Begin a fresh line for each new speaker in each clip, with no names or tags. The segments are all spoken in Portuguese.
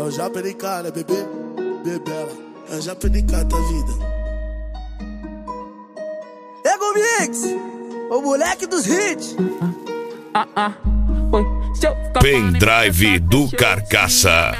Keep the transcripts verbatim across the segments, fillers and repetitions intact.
o japa de cara, bebê, bebela. É o japa de cara, tua vida.
Ego Mix, o moleque dos hits.
Ah, ah, oi.
Pendrive do Carcaça.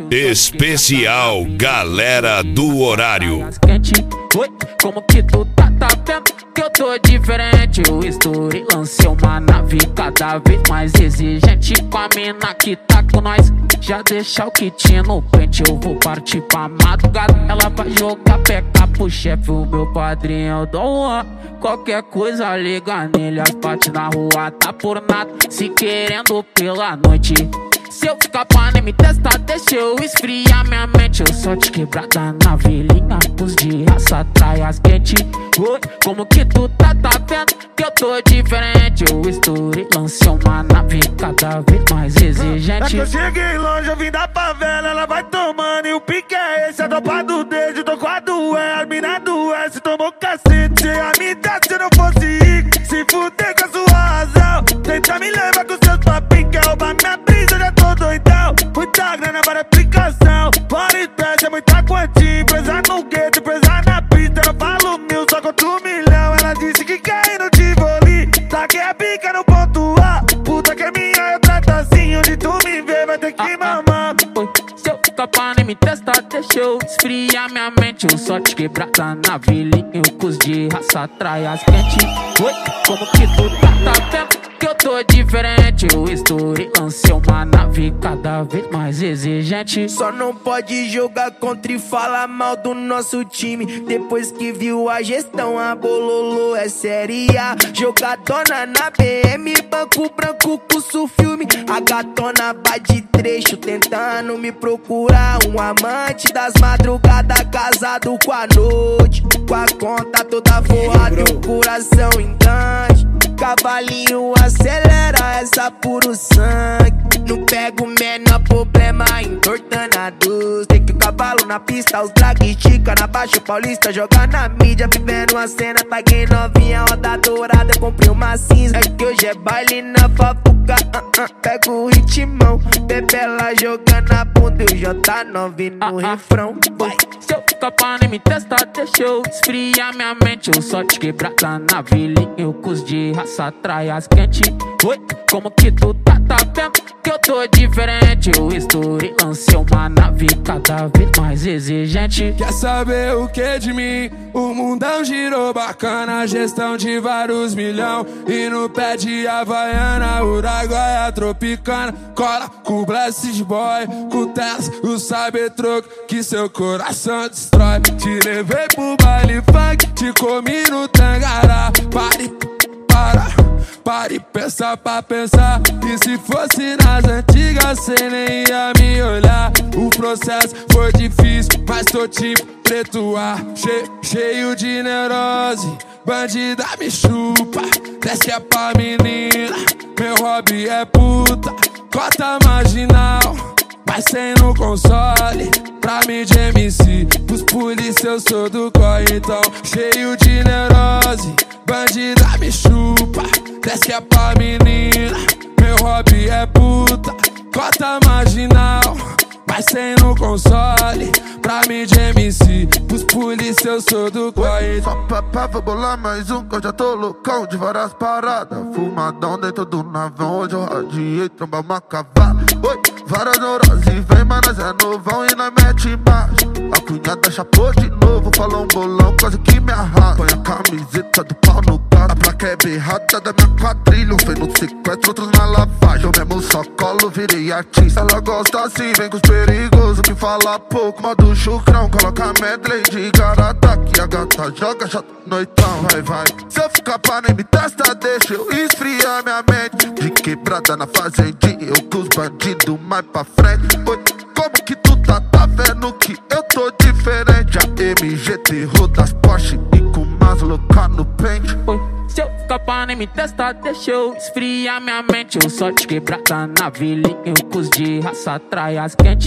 Especial Galera do Horário.
Oi, como que tu tá, tá vendo que eu tô diferente? Eu estourei, lancei uma nave cada vez mais exigente. Com a mina que tá com nós, já deixa o kit no pente. Eu vou partir pra madrugada, ela vai jogar peca pro chefe, o meu padrinho Dom Juan. Qualquer coisa liga nele, as partes na rua tá por nada. Se querendo pela noite, se eu ficar pra nem me testar, deixa eu esfriar minha mente. Eu só te quebrada na velhinha, pus de raça, traias quente. Oi, como que tu tá, tá vendo que eu tô diferente? Eu estourei, lancei uma nave cada vez mais exigente.
É que eu cheguei longe, eu vim da favela, ela vai tomando e o pique é esse. A tropa do dedo, tô com a do E, a mina do S, tomou cacete. A me dá se não fosse ir, se fuder com a sua razão. Tenta me levar com seus papinhos, quer roubar minha brisa, eu já tô doidão. Muita grana para aplicação, para teste, é muita quantia. Presa no gueto, presa na pista, eu falo mil, só conto um milhão. Ela disse que quer ir no Tivoli, taquei a pica no ponto A. Puta que é minha, eu trato assim, onde tu me vê vai ter que
ah,
mamar.
Oi, se eu ficar pra nem me testar, deixa eu esfriar minha mente. Eu só te quebrada na velhinha, eu cus de raça, traias quente. Oi, como que tu tá, tá vendo que eu tô diferente? Eu estourei, lancei uma nave cada vez mais exigente.
Só não pode jogar contra e falar mal do nosso time. Depois que viu a gestão, a Bololô é série A. Jogadona na B M, banco branco, curso filme. A gatona vai de trecho, tentando me procurar um amante das madrugadas, casado com a noite, com a conta toda forrada e o coração engante. Cavalinho acelera essa puro sangue. Não pego o menor problema entortando a doce. Tem que o cavalo na pista, os drag estica na Baixo Paulista, joga na mídia, vivendo uma cena. Tá gay novinha, roda dourada, comprei uma cinza. É que hoje é baile na fafuca, uh, uh, pego o ritmão. Bebela jogando a bunda e o J nove no
ah,
refrão.
Vai. Se eu ficar pra nem me testar, deixa eu esfriar minha mente. Eu só te quebrada na velhinha, eu cus de raça, traias quente. Oi, como que tu tá, tá vendo que eu tô diferente? Eu estourei, lancei uma nave cada vez mais exigente.
Quer saber o que de mim? O mundão girou bacana, gestão de vários milhão. E no pé de Havaiana, Uruguaia tropicana. Cola com o Blessed Boy, com o Tess, o Cybertruck, que seu coração destrói. Te levei pro baile funk, te comi no Tangará. Pare, para, pare, pensa pra pensar. E se fosse nas antigas, cê nem ia me olhar. O processo foi difícil, mas tô tipo preto ar, che cheio de neurose. Bandida me chupa, desce é pra menina. Meu hobby é puta, cota marginal, mas sem no console. Pra mim de M C, pros polícia eu sou do corre. Então cheio de neurose, bandida me chupa, desce é pra menina. Meu hobby é puta, cota marginal, mas sem no console. Pra mim de M C, pros polícia eu sou do corre.
Só papá, vou bolar mais um, que eu já tô loucão de várias paradas. Fumadão dentro do navão, hoje eu radiei, tromba uma cavala. Oi, várias neuroses, vem, mas nós é novão e nós mete embaixo. A cunhada chapou de novo, falou um bolão, quase que me arrasta. Põe a camiseta do pau no gato, a placa é berrada da minha quadrilha. Um vem no sequestro, outros na lavagem. Eu mesmo só colo, virei artista. Ela gosta assim, vem com os perigosos que fala pouco. Modo chucrão, coloca medley de garata, que a gata joga chato noitão, vai, vai. Se eu ficar pra nem me testa, deixa eu esfriar minha mente. De quebrada na fazendinha, eu com os bandidos mais pra frente. Oi, como que tu tá, tá vendo que eu tô diferente? A M G terror das Porsche e com umas loucas no pente.
Oi, se eu ficar pra nem me testar, deixa eu esfriar minha mente. Eu só te quebrada na velhinha, eu cus de raça, traias quente.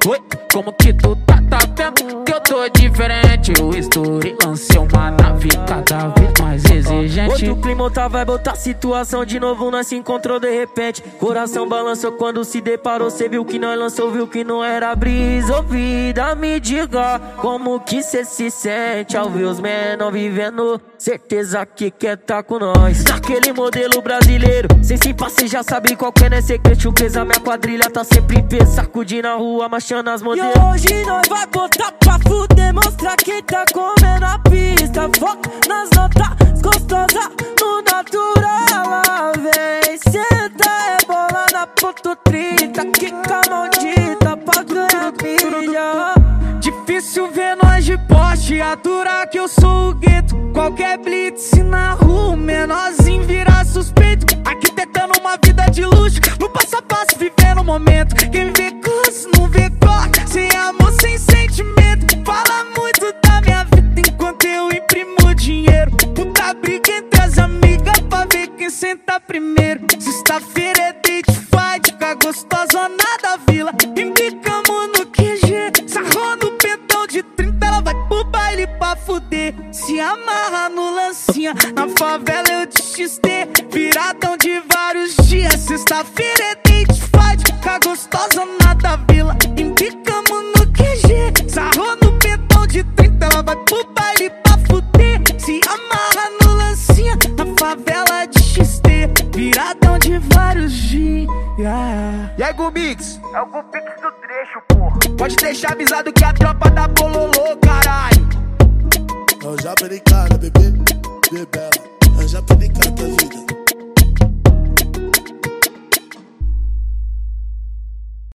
Oi, como que tu tá, tá vendo que eu tô diferente? O Story lancei uma nave cada vez mais exigente.
Outro clima, outra vibe, outra situação. De novo nós se encontrou de repente. Coração balançou quando se deparou. Cê viu que nós lançou, viu que não era brisa. Ô vida, me diga como que cê se sente ao ver os menor vivendo. Certeza que quer tá com nós naquele modelo brasileiro. Sem se cê já sabe qual que é, né? Secreto, presa, minha quadrilha tá sempre em peso. Sacudindo a rua, marchando as modelos.
E hoje nós vai botar pra fuder, mostrar que tá comendo a pista. Foca nas notas gostosas, no natural. Ela vem, senta, é bola na ponto trinta. Quica maldita pra ganhar milha.
Difícil ver nós de poste, aturar que eu sou o gueto. Qualquer blitz na rua, menorzinho vira suspeito. Arquitetando uma vida de luxo, no passo a passo vivendo o momento. Quem vê curso não vê corte, sem amor, sem sentimento. Fala muito da minha vida enquanto eu imprimo dinheiro. Puta briga entre as amigas pra ver quem senta primeiro. Sexta-feira é date fight, com a gostosona da vila. Embicamos no Q G, sarrou no pentão de trinta. Ela vai pro baile pra fuder, se amarra no lancinha. Na favela eu de X T, viradão de vários dias. Sexta-feira é date fight, com a gostosona da vila. Embicamos no Q G, sarrou no pentão de trinta. Ela vai pro baile pra fuder, se amarra no lancinha. Na favela de X T, viradão de vários dias.
E aí, Gumix?
É o Gumix do trecho, porra.
Pode deixar avisado que a tropa da bololô, caralho.
Eu já perdi cara, bebê, bebê. Eu já perdi cara da vida.